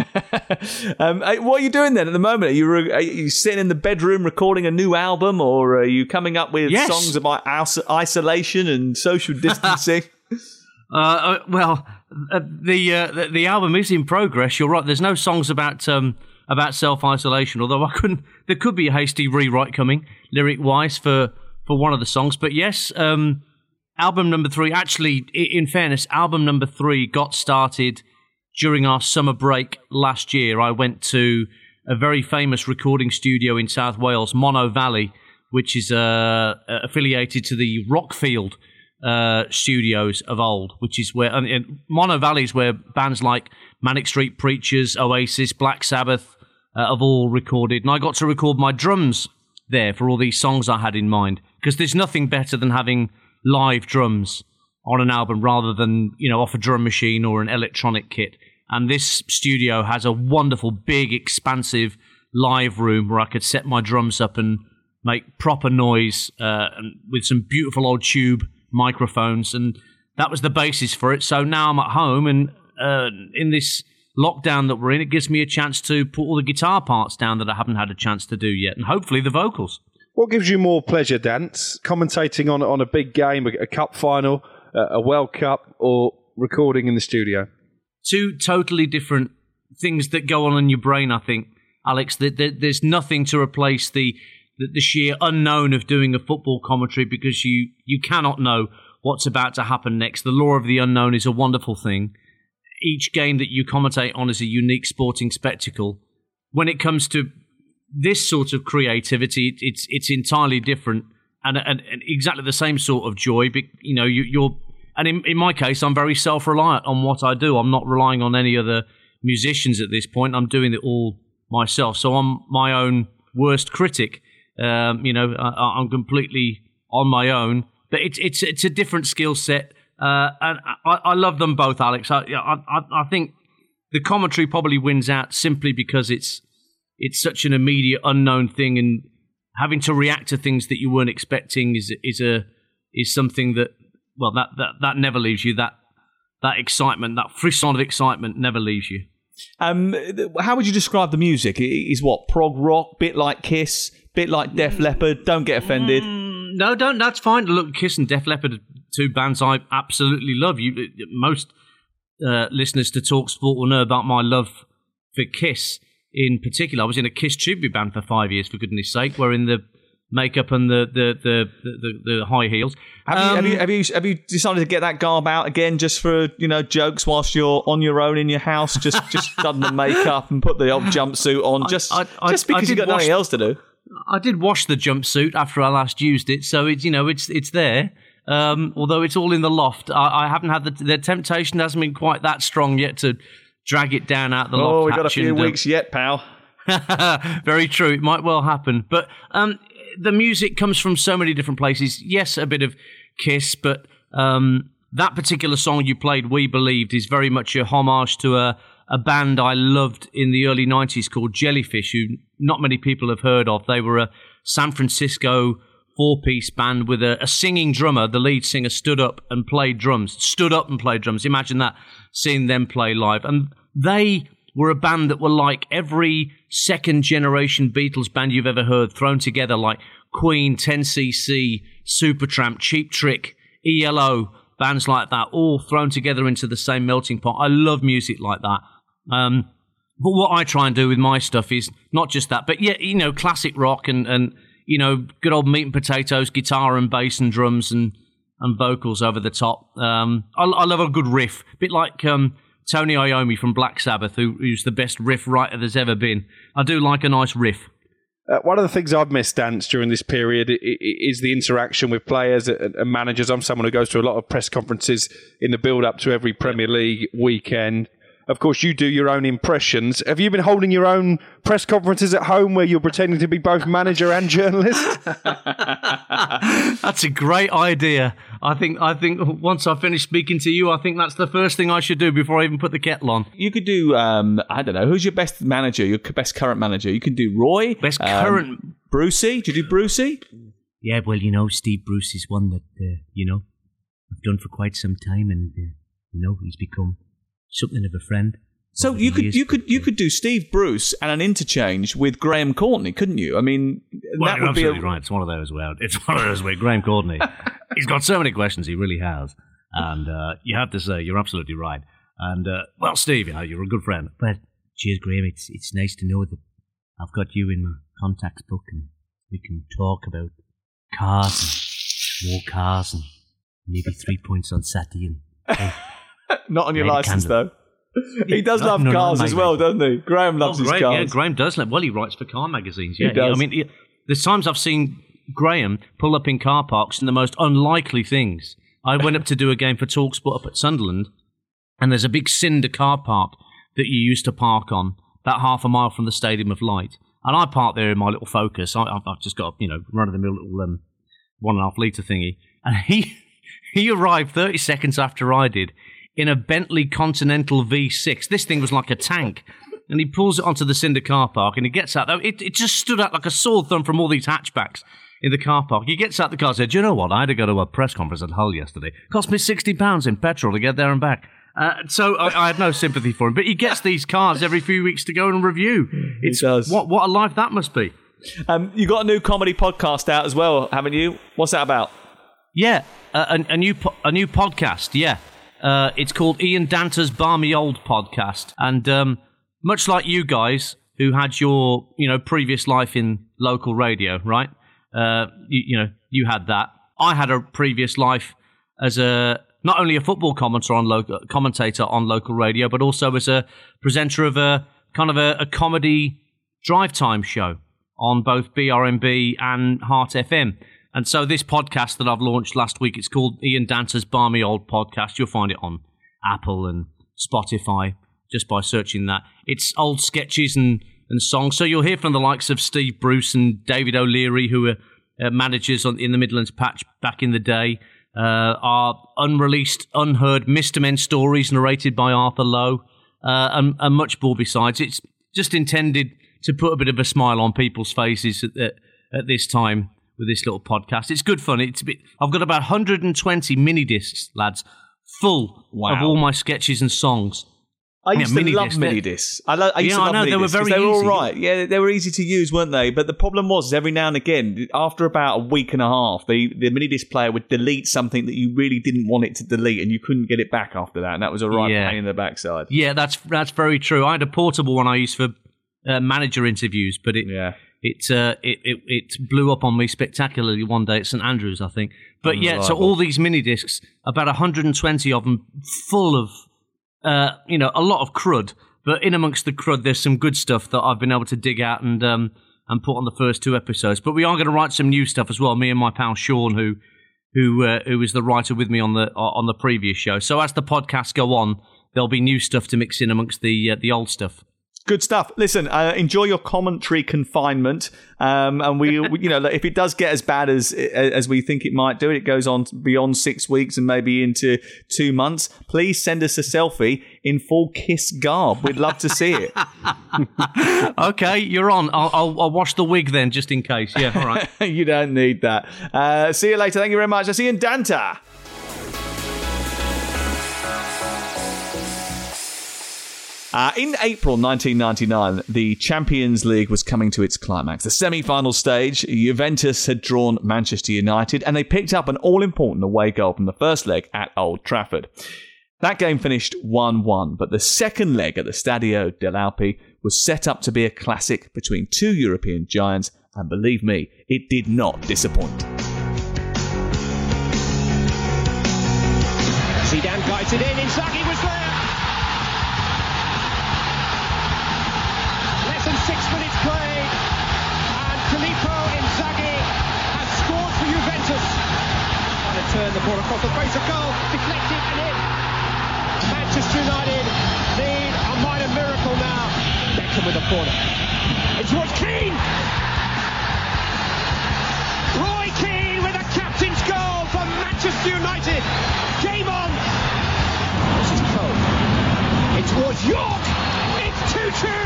that. um, what are you doing then at the moment? Are you, re- are you sitting in the bedroom recording a new album, or are you coming up with yes. songs about is- isolation and social distancing? uh, uh, well, uh, the, uh, the the album is in progress. You're right. There's no songs about. Um, about self-isolation, although I couldn't, there could be a hasty rewrite coming, lyric-wise, for, for one of the songs. But yes, um, album number three, actually, in fairness, album number three got started during our summer break last year. I went to a very famous recording studio in South Wales, Mono Valley, which is uh, affiliated to the Rockfield uh, studios of old, which is where, and, and Mono Valley is where bands like Manic Street Preachers, Oasis, Black Sabbath uh, have all recorded. And I got to record my drums there for all these songs I had in mind. Because there's nothing better than having live drums on an album rather than, you know, off a drum machine or an electronic kit. And this studio has a wonderful, big, expansive live room where I could set my drums up and make proper noise uh, with some beautiful old tube microphones. And that was the basis for it. So now I'm at home and Uh, in this lockdown that we're in, it gives me a chance to put all the guitar parts down that I haven't had a chance to do yet, and hopefully the vocals. What gives you more pleasure, Dance? Commentating on on a big game, a, a cup final, a, a World Cup, or recording in the studio? Two totally different things that go on in your brain, I think, Alex. That there, there's nothing to replace the, the the sheer unknown of doing a football commentary, because you you cannot know what's about to happen next. The law of the unknown is a wonderful thing. Each game that you commentate on is a unique sporting spectacle. When it comes to this sort of creativity, it's it's entirely different, and, and, and exactly the same sort of joy. But, you know, you, you're, and in, in my case, I'm very self-reliant on what I do. I'm not relying on any other musicians at this point. I'm doing it all myself, so I'm my own worst critic. Um, you know, I, I'm completely on my own. But it's it's it's a different skill set Uh, and I, I love them both, Alex. I, I, I think the commentary probably wins out simply because it's it's such an immediate, unknown thing, and having to react to things that you weren't expecting is is a is something that well that that, that never leaves you. That that excitement, that frisson of excitement, never leaves you. Um, how would you describe the music? Is what prog rock, bit like Kiss, bit like Def Leppard. Don't get offended. Mm, no, don't. That's fine. Look, Kiss and Def Leppard are two bands I absolutely love. You, most uh, listeners to Talk Sport will know about my love for Kiss in particular. I was in a Kiss tribute band for five years, for goodness sake, wearing the makeup and the the the, the, the high heels. Have, um, you, have you have you have you decided to get that garb out again just for, you know, jokes whilst you're on your own in your house? Just just done the makeup and put the old jumpsuit on, just I, I, just because you've got wash, nothing else to do. I did wash the jumpsuit after I last used it, so it's, you know, it's it's there. Um, although it's all in the loft, I, I haven't had the the temptation hasn't been quite that strong yet to drag it down out the loft. Oh, we've got a few and, weeks uh, yet, pal. Very true. It might well happen, but um, the music comes from so many different places. Yes, a bit of Kiss, but um, that particular song you played, We Believed, is very much a homage to a, a band I loved in the early nineties called Jellyfish, who not many people have heard of. They were a San Francisco four-piece band with a, a singing drummer. The lead singer stood up and played drums. Stood up and played drums. Imagine that, seeing them play live. And they were a band that were like every second-generation Beatles band you've ever heard thrown together, like Queen, ten C C, Supertramp, Cheap Trick, E L O, bands like that, all thrown together into the same melting pot. I love music like that. Um, but what I try and do with my stuff is not just that, but yeah, you know, classic rock and, and you know, good old meat and potatoes, guitar and bass and drums and, and vocals over the top. Um, I, I love a good riff, a bit like um, Tony Iommi from Black Sabbath, who, who's the best riff writer there's ever been. I do like a nice riff. Uh, one of the things I've missed, Dance, during this period is the interaction with players and managers. I'm someone who goes to a lot of press conferences in the build-up to every Premier League weekend. Of course, you do your own impressions. Have you been holding your own press conferences at home where you're pretending to be both manager and journalist? That's a great idea. I think I think once I finish speaking to you, I think that's the first thing I should do before I even put the kettle on. You could do, um, I don't know, who's your best manager, your best current manager? You could do Roy. Best um, current... Brucey? Do you do Brucey? Yeah, well, you know, Steve Bruce is one that, uh, you know, I've done for quite some time, and, uh, you know, he's become something of a friend. So you could you could you could do Steve Bruce and an interchange with Graham Courtney, couldn't you? I mean, well, that you're would be absolutely a... right. It's one of those where it's one of those where Graham Courtney, he's got so many questions, he really has, and uh, you have to say you're absolutely right. And uh, well, Steve, you know, you're a good friend. Well, cheers, Graham. It's it's nice to know that I've got you in my contacts book, and we can talk about cars and more cars and maybe three points on Saturday. And, hey, not on your licence though. He does No, love no, no, cars no, as mate. well, doesn't he? Graham loves oh, his Graham, cars. Yeah, Graham does. Love, well, he writes for car magazines. He Yeah, does. I mean, he, there's times I've seen Graham pull up in car parks in the most unlikely things. I went up to do a game for TalkSport up at Sunderland, and there's a big cinder car park that you used to park on, about half a mile from the Stadium of Light. And I parked there in my little Focus. I, I've just got, you know, run-of-the-mill little um, one and a half litre thingy. And he he arrived thirty seconds after I did in a Bentley Continental V six. This thing was like a tank. And he pulls it onto the cinder car park, and he gets out. It, it just stood out like a sore thumb from all these hatchbacks in the car park. He gets out the car and said, do you know what? I had to go to a press conference at Hull yesterday. It cost me sixty pounds in petrol to get there and back. Uh, so I, I had no sympathy for him. But he gets these cars every few weeks to go and review. It's, he does. What, what a life that must be. Um, you got a new comedy podcast out as well, haven't you? What's that about? Yeah, uh, a, a new po- a new podcast, yeah. Uh, it's called Ian Danter's Barmy Old Podcast. And um, much like you guys who had your, you know, previous life in local radio, right? Uh, you, you know, you had that. I had a previous life as a not only a football commentator on local commentator on local radio, but also as a presenter of a kind of a, a comedy drive time show on both B R M B and Heart F M. And so this podcast that I've launched last week, it's called Ian Danter's Barmy Old Podcast. You'll find it on Apple and Spotify just by searching that. It's old sketches and, and songs. So you'll hear from the likes of Steve Bruce and David O'Leary, who were uh, managers on, in the Midlands patch back in the day. uh, our unreleased, unheard Mister Men stories narrated by Arthur Lowe, uh, and, and much more besides. It's just intended to put a bit of a smile on people's faces at, at, at this time with this little podcast. It's good fun. It's a bit, I've got about one hundred twenty mini discs, lads, full Wow. of all my sketches and songs. I used Yeah, to mini love discs. mini discs. I, lo- I used Yeah, to I love know, mini they were discs 'cause very they were all easy. right. Yeah, they were easy to use, weren't they? But the problem was, is every now and again, after about a week and a half, the, the mini disc player would delete something that you really didn't want it to delete, and you couldn't get it back after that, and that was a right Yeah. pain in the backside. Yeah, that's that's very true. I had a portable one I used for uh, manager interviews, but it yeah. it, uh, it it it blew up on me spectacularly one day at St Andrews, I think. But yeah, so Unreliable. all these mini discs, about one hundred twenty of them, full of uh, you know a lot of crud. But in amongst the crud, there's some good stuff that I've been able to dig out and um, and put on the first two episodes. But we are going to write some new stuff as well. Me and my pal Sean, who who uh, who was the writer with me on the on the previous show. So as the podcasts go on, there'll be new stuff to mix in amongst the uh, the old stuff. Good stuff. Listen, uh, enjoy your commentary confinement, um, and we, we, you know, if it does get as bad as as we think it might do, it goes on beyond six weeks and maybe into two months. Please send us a selfie in full Kiss garb. We'd love to see it. Okay, you're on. I'll, I'll I'll wash the wig then, just in case. Yeah, all right. You don't need that. Uh, see you later. Thank you very much. I'll see you in Danta. Uh, in April nineteen ninety-nine, the Champions League was coming to its climax. The semi-final stage, Juventus had drawn Manchester United, and they picked up an all-important away goal from the first leg at Old Trafford. That game finished one one, but the second leg at the Stadio dell'Alpi was set up to be a classic between two European giants, and believe me, it did not disappoint. Zidane guided in, Inzaghi was there. Less than six minutes played, and Filippo Inzaghi has scored for Juventus. And a turn, the ball across the face of goal, deflected and in. Manchester United need a minor miracle now. Beckham with a corner. It's Roy Keane. Roy Keane with a captain's goal for Manchester United. Game on. This is Cole. It's towards York. It's two two.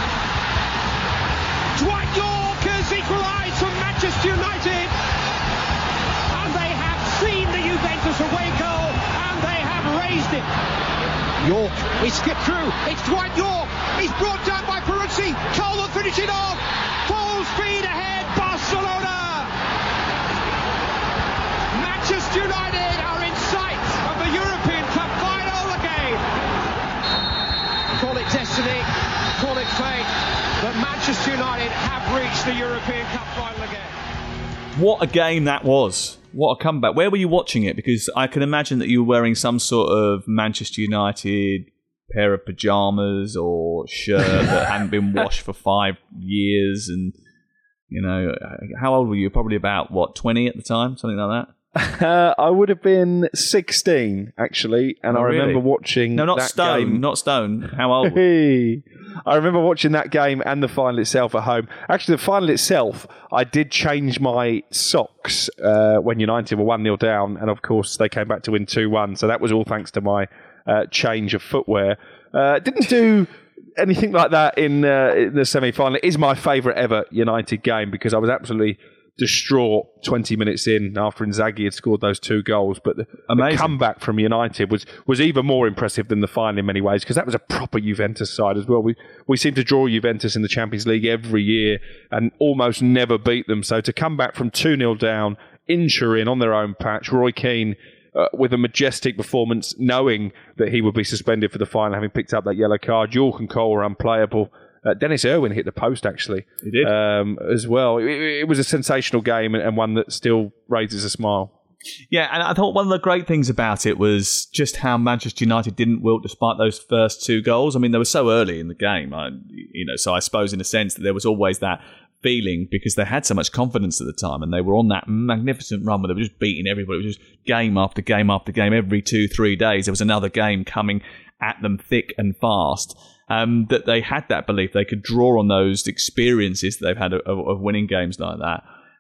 Dwight York has equalised for Manchester United. And they have seen the Juventus away goal and they have raised it. York, he skipped through. It's Dwight York. He's brought down by Peruzzi. Cole will finish it off. Full speed ahead, Barcelona. Manchester United are in sight of the European Cup final again. Call it destiny, call it fate, but Manchester United have reached the European Cup final again. What a game that was. What a comeback. Where were you watching it? Because I can imagine that you were wearing some sort of Manchester United pair of pyjamas or shirt that hadn't been washed for five years. And, you know, how old were you? Probably about, what, twenty at the time? Something like that? Uh, I would have been sixteen, actually, and Oh, I remember really? watching No, not that Stone. game. Not Stone. How old were you? I remember watching that game and the final itself at home. Actually, the final itself, I did change my socks uh, when United were one nil down, and of course they came back to win two one, so that was all thanks to my uh, change of footwear. Uh, didn't do anything like that in, uh, in the semi-final. It is my favourite ever United game because I was absolutely distraught twenty minutes in after Inzaghi had scored those two goals. But the, the comeback from United was, was even more impressive than the final in many ways because that was a proper Juventus side as well. We we seem to draw Juventus in the Champions League every year and almost never beat them. So to come back from two nil down in Turin on their own patch, Roy Keane uh, with a majestic performance, knowing that he would be suspended for the final, having picked up that yellow card. York and Cole were unplayable. Uh, Dennis Irwin hit the post, actually. He did. Um, as well. It, it was a sensational game and, and one that still raises a smile. Yeah, and I thought one of the great things about it was just how Manchester United didn't wilt despite those first two goals. I mean, they were so early in the game, I, you know, so I suppose in a sense that there was always that feeling because they had so much confidence at the time and they were on that magnificent run where they were just beating everybody. It was just game after game after game. Every two, three days, there was another game coming at them thick and fast. Um, that they had that belief they could draw on those experiences that they've had of, of winning games like that.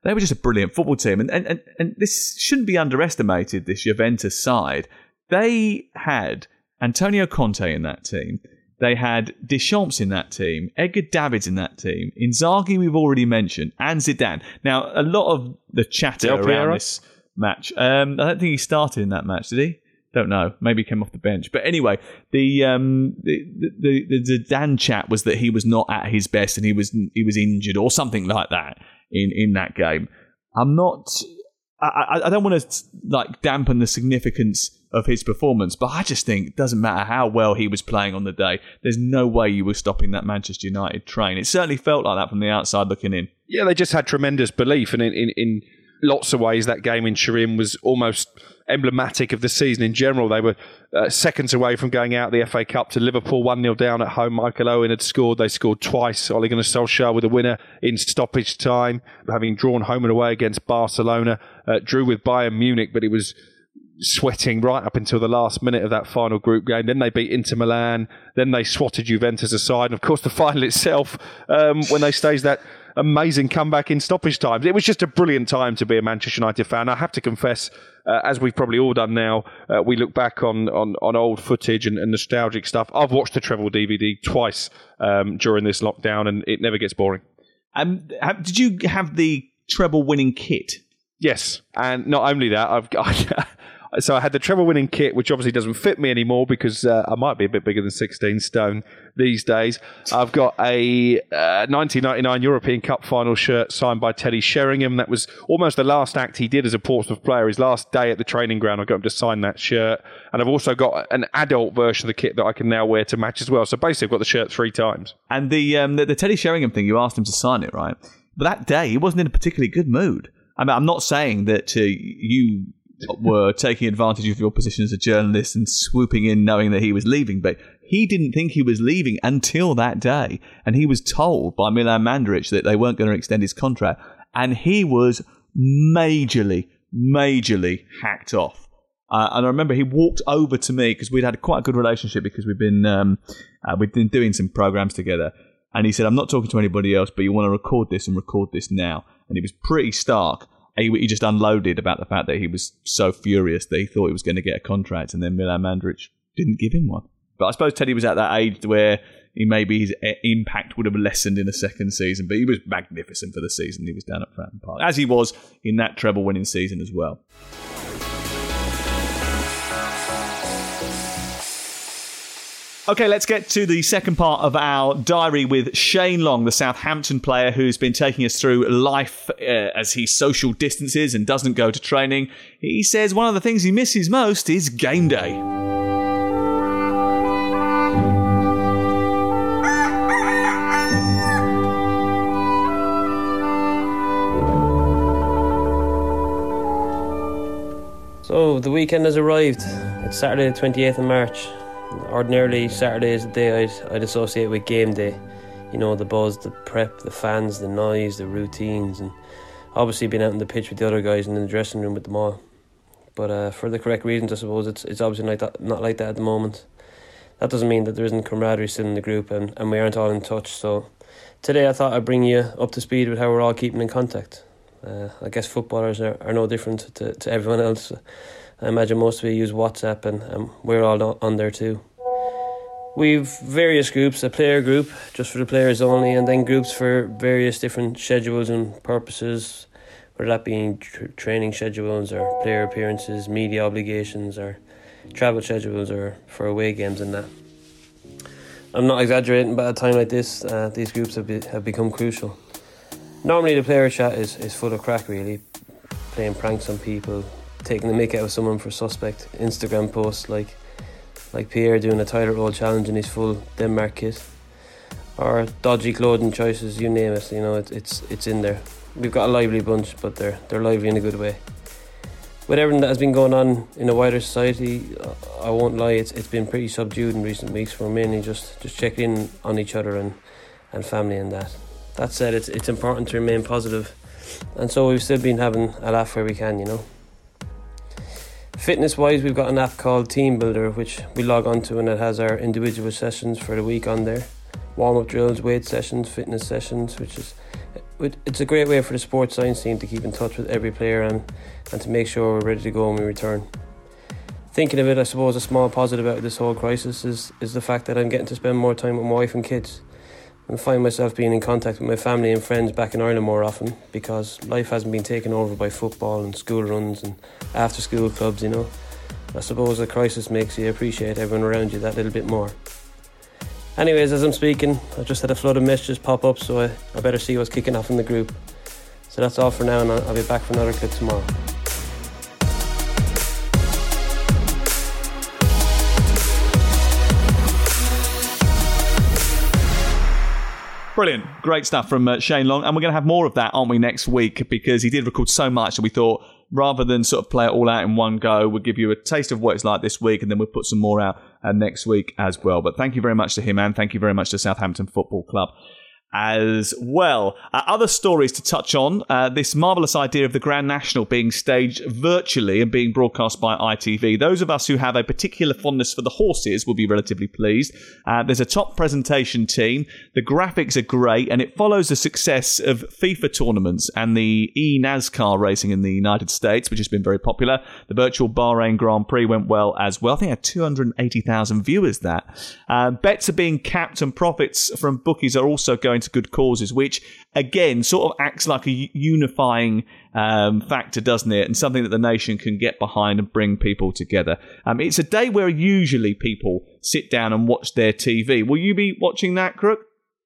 They were just a brilliant football team. And, and, and, and this shouldn't be underestimated, this Juventus side. They had Antonio Conte in that team. They had Deschamps in that team, Edgar Davids in that team, Inzaghi we've already mentioned, and Zidane. Now, a lot of the chatter Del around Piero? this match, um, I don't think he started in that match, did he? Don't know. Maybe he came off the bench. But anyway, the, um, the, the, the Zidane chat was that he was not at his best and he was he was injured or something like that in, in that game. I'm not... I, I don't want to like dampen the significance of his performance, but I just think it doesn't matter how well he was playing on the day. There's no way you were stopping that Manchester United train. It certainly felt like that from the outside looking in. Yeah, they just had tremendous belief, and in, in, in lots of ways, that game in Turin was almost emblematic of the season in general. They were uh, seconds away from going out the F A Cup to Liverpool, one nil down at home. Michael Owen had scored. They scored twice. Ole Gunnar Solskjaer with a winner in stoppage time, having drawn home and away against Barcelona. Uh, drew with Bayern Munich, but it was sweating right up until the last minute of that final group game. Then they beat Inter Milan. Then they swatted Juventus aside. And of course, the final itself, um, when they staged that amazing comeback in stoppage times. It was just a brilliant time to be a Manchester United fan. I have to confess, uh, as we've probably all done now, uh, we look back on, on, on old footage and, and nostalgic stuff. I've watched the treble D V D twice um, during this lockdown, and it never gets boring. Um, have, did you have the treble-winning kit? Yes, and not only that, I've got... So I had the treble-winning kit, which obviously doesn't fit me anymore because uh, I might be a bit bigger than sixteen stone these days. I've got a uh, nineteen ninety-nine European Cup final shirt signed by Teddy Sheringham. That was almost the last act he did as a Portsmouth player. His last day at the training ground, I got him to sign that shirt. And I've also got an adult version of the kit that I can now wear to match as well. So basically, I've got the shirt three times. And the, um, the, the Teddy Sheringham thing, you asked him to sign it, right? But that day, he wasn't in a particularly good mood. I mean, I'm not saying that uh, you... were taking advantage of your position as a journalist and swooping in knowing that he was leaving, but he didn't think he was leaving until that day, and he was told by Milan Mandaric that they weren't going to extend his contract, and he was majorly, majorly hacked off. Uh, and I remember he walked over to me because we'd had quite a good relationship because we've been um, uh, we've been doing some programs together, and he said, "I'm not talking to anybody else, but you want to record this and record this now." And he was pretty stark. He, he just unloaded about the fact that he was so furious that he thought he was going to get a contract, and then Milan Mandaric didn't give him one. But I suppose Teddy was at that age where he maybe his impact would have lessened in a second season, but he was magnificent for the season he was down at Fratton Park, as he was in that treble-winning season as well. Okay, let's get to the second part of our diary with Shane Long, the Southampton player who's been taking us through life uh, as he social distances and doesn't go to training. He says one of the things he misses most is game day. So the weekend has arrived. It's Saturday the twenty-eighth of March. Ordinarily, Saturday is the day I'd, I'd associate with game day. You know, the buzz, the prep, the fans, the noise, the routines, and obviously being out on the pitch with the other guys and in the dressing room with them all. But uh, for the correct reasons, I suppose, it's it's obviously like that, not like that at the moment. That doesn't mean that there isn't camaraderie still in the group and, and we aren't all in touch. So today I thought I'd bring you up to speed with how we're all keeping in contact. Uh, I guess footballers are, are no different to, to everyone else. I imagine most of you use WhatsApp, and, and we're all on there too. We've various groups, a player group just for the players only, and then groups for various different schedules and purposes, whether that being tr- training schedules or player appearances, media obligations or travel schedules or for away games and that. I'm not exaggerating, but at a time like this, uh, these groups have, be, have become crucial. Normally the player chat is, is full of crack really, playing pranks on people, taking the mick out of someone for suspect Instagram posts like like Pierre doing a toilet roll challenge in his full Denmark kit, or dodgy clothing choices, you name it, you know, it, it's it's in there. We've got a lively bunch, but they're they're lively in a good way. With everything that has been going on in a wider society, I won't lie, it's it's been pretty subdued in recent weeks. We're mainly just, just checking in on each other and, and family and that. That said, it's it's important to remain positive, and so we've still been having a laugh where we can, you know. Fitness wise, we've got an app called Team Builder which we log on to, and it has our individual sessions for the week on there, warm up drills, weight sessions, fitness sessions, which is it's a great way for the sports science team to keep in touch with every player and, and to make sure we're ready to go when we return. Thinking of it, I suppose a small positive out of this whole crisis is, is the fact that I'm getting to spend more time with my wife and kids, and find myself being in contact with my family and friends back in Ireland more often, because life hasn't been taken over by football and school runs and after school clubs, you know. I suppose a crisis makes you appreciate everyone around you that little bit more. Anyways, as I'm speaking, I just had a flood of messages pop up, so I, I better see what's kicking off in the group. So that's all for now, and I'll, I'll be back for another clip tomorrow. Brilliant. Great stuff from uh, Shane Long. And we're going to have more of that, aren't we, next week? Because he did record so much that we thought, rather than sort of play it all out in one go, we'll give you a taste of what it's like this week, and then we'll put some more out uh, next week as well. But thank you very much to him, and thank you very much to Southampton Football Club as well. Uh, other stories to touch on. Uh, this marvellous idea of the Grand National being staged virtually and being broadcast by I T V. Those of us who have a particular fondness for the horses will be relatively pleased. Uh, there's a top presentation team. The graphics are great, and it follows the success of FIFA tournaments and the e-NASCAR racing in the United States, which has been very popular. The virtual Bahrain Grand Prix went well as well. I think it had two hundred eighty thousand viewers, that. Uh, bets are being capped, and profits from bookies are also going to good causes, which again sort of acts like a unifying um, factor, doesn't it? And something that the nation can get behind and bring people together. Um, it's a day where usually people sit down and watch their T V. Will you be watching that, Crook?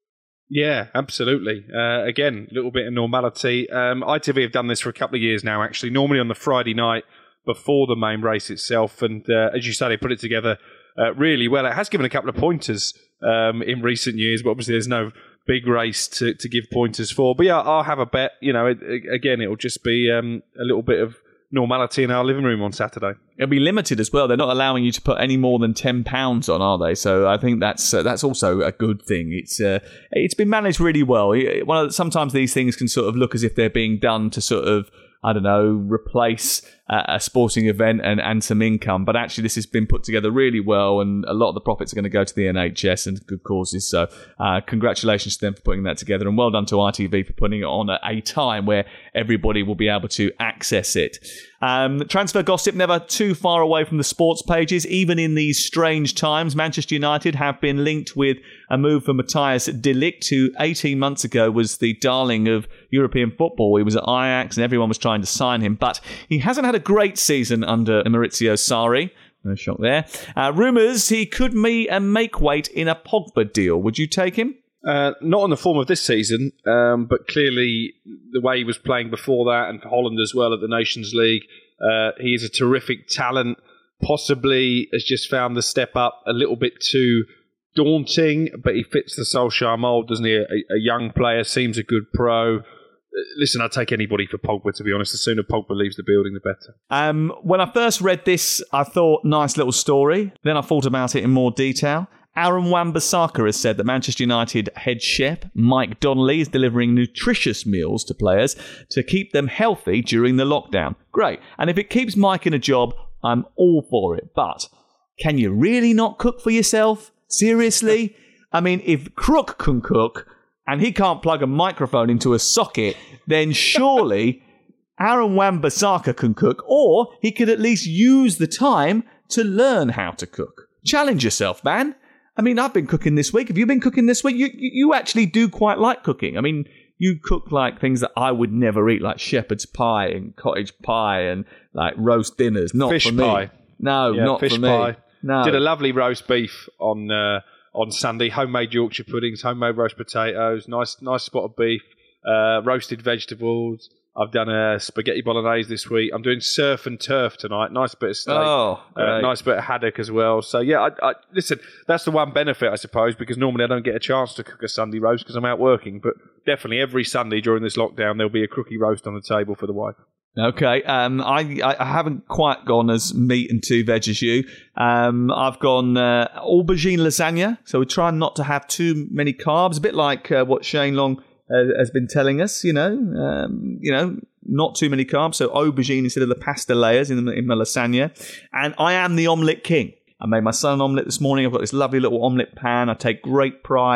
Yeah, absolutely. Uh, again, a little bit of normality. Um, I T V have done this for a couple of years now, actually, normally on the Friday night before the main race itself. And uh, as you say, they put it together uh, really well. It has given a couple of pointers um, in recent years, but obviously there's no big race to, to give pointers for. But yeah, I'll have a bet. You know, it, again, it'll just be um, a little bit of normality in our living room on Saturday. It'll be limited as well. They're not allowing you to put any more than ten pounds on, are they? So I think that's uh, that's also a good thing. It's uh, it's been managed really well. One of the, sometimes these things can sort of look as if they're being done to sort of, I don't know, replace uh, a sporting event and, and some income. But actually, this has been put together really well, and a lot of the profits are going to go to the N H S and good causes. So uh, congratulations to them for putting that together, and well done to I T V for putting it on at a time where everybody will be able to access it. Um, transfer gossip never too far away from the sports pages. Even in these strange times, Manchester United have been linked with a move for Matthias de Ligt, who eighteen months ago was the darling of European football. He was at Ajax and everyone was trying to sign him, but he hasn't had a great season under Maurizio Sarri. No shock there. Uh, rumours he could be a make weight in a Pogba deal. Would you take him? Uh, not on the form of this season, um, but clearly the way he was playing before that, and for Holland as well at the Nations League, uh, he is a terrific talent. Possibly has just found the step up a little bit too daunting, but he fits the Solskjaer mould, doesn't he? A, a young player, seems a good pro. Listen, I'd take anybody for Pogba, to be honest. The sooner Pogba leaves the building, the better. Um, when I first read this, I thought, nice little story. Then I thought about it in more detail. Aaron Wan-Bissaka has said that Manchester United head chef Mike Donnelly is delivering nutritious meals to players to keep them healthy during the lockdown. Great. And if it keeps Mike in a job, I'm all for it. But can you really not cook for yourself? Seriously? I mean, if Crook can cook and he can't plug a microphone into a socket, then surely Aaron Wan-Bissaka can cook, or he could at least use the time to learn how to cook. Challenge yourself, man. I mean, I've been cooking this week. Have you been cooking this week? You, you you actually do quite like cooking. I mean, you cook like things that I would never eat, like shepherd's pie and cottage pie and like roast dinners. Not fish for me. Pie. No, yeah, not fish for me. Pie. No. Did a lovely roast beef on uh, on Sunday. Homemade Yorkshire puddings, homemade roast potatoes, nice nice spot of beef, uh, roasted vegetables. I've done a spaghetti bolognese this week. I'm doing surf and turf tonight. Nice bit of steak. Oh, uh, nice bit of haddock as well. So, yeah, I, I, listen, that's the one benefit, I suppose, because normally I don't get a chance to cook a Sunday roast because I'm out working. But definitely every Sunday during this lockdown, there'll be a crookie roast on the table for the wife. Okay, um, I, I haven't quite gone as meat and two veg as you. Um, I've gone uh, aubergine lasagna, so we're trying not to have too many carbs, a bit like uh, what Shane Long uh, has been telling us, you know, um, you know, not too many carbs, so aubergine instead of the pasta layers in, the, in my lasagna. And I am the omelette king. I made my son an omelette this morning. I've got this lovely little omelette pan. I take great pride in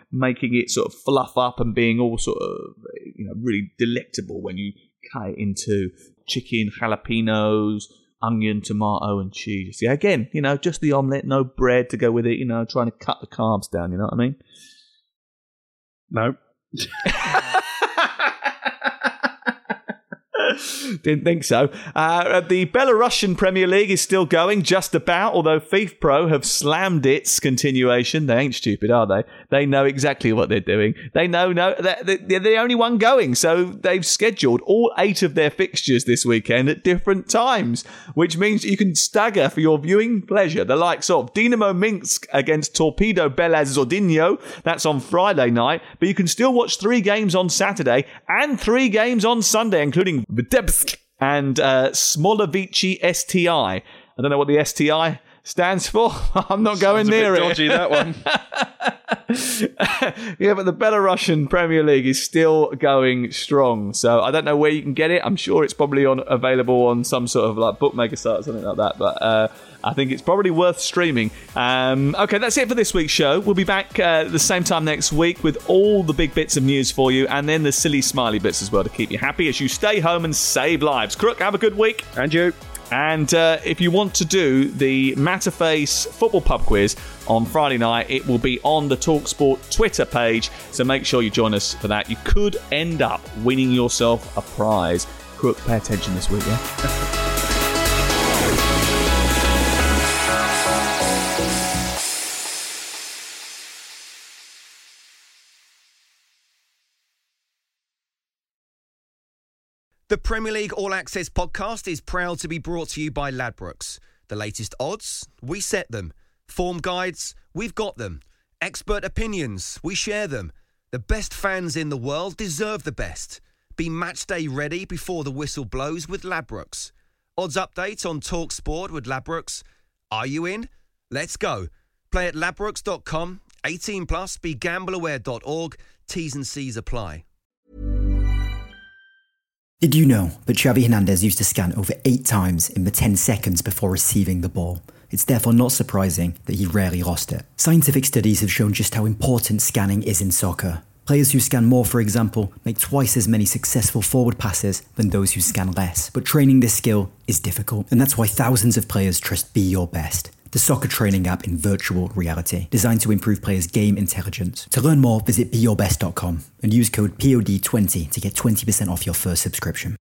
making it sort of fluff up and being all sort of, you know, really delectable when you cut it into chicken, jalapenos, onion, tomato, and cheese. Yeah, again, you know, just the omelette, no bread to go with it, you know, trying to cut the carbs down, you know what I mean? No. Didn't think so. Uh, the Belarusian Premier League is still going, just about, although FIFPro have slammed its continuation. They ain't stupid, are they? They know exactly what they're doing. They know no, they're, they're the only one going, so they've scheduled all eight of their fixtures this weekend at different times, which means you can stagger for your viewing pleasure. The likes of Dinamo Minsk against Torpedo Belazodinho, that's on Friday night, but you can still watch three games on Saturday and three games on Sunday, including Vitebsk and uh, Smolovici S T I. I don't know what the S T I stands for. I'm not going Sounds near a bit it. dodgy, that one. Yeah, but the Belarusian Premier League is still going strong. So I don't know where you can get it. I'm sure it's probably on available on some sort of like bookmaker site or something like that. But uh, I think it's probably worth streaming. Um, okay, that's it for this week's show. We'll be back uh, at the same time next week with all the big bits of news for you, and then the silly smiley bits as well to keep you happy as you stay home and save lives. Crook, have a good week. And you. And uh, if you want to do the Matterface football pub quiz on Friday night, it will be on the TalkSport Twitter page, so make sure you join us for that. You could end up winning yourself a prize. Crook, pay attention this week, yeah? The Premier League All Access podcast is proud to be brought to you by Ladbrokes. The latest odds, we set them. Form guides, we've got them. Expert opinions, we share them. The best fans in the world deserve the best. Be match day ready before the whistle blows with Ladbrokes. Odds update on TalkSport with Ladbrokes. Are you in? Let's go. Play at ladbrokes dot com. eighteen plus, be gamble aware dot org. T's and C's apply. Did you know that Xavi Hernandez used to scan over eight times in the ten seconds before receiving the ball? It's therefore not surprising that he rarely lost it. Scientific studies have shown just how important scanning is in soccer. Players who scan more, for example, make twice as many successful forward passes than those who scan less. But training this skill is difficult, and that's why thousands of players trust Be Your Best, the soccer training app in virtual reality, designed to improve players' game intelligence. To learn more, visit be your best dot com and use code P O D twenty to get twenty percent off your first subscription.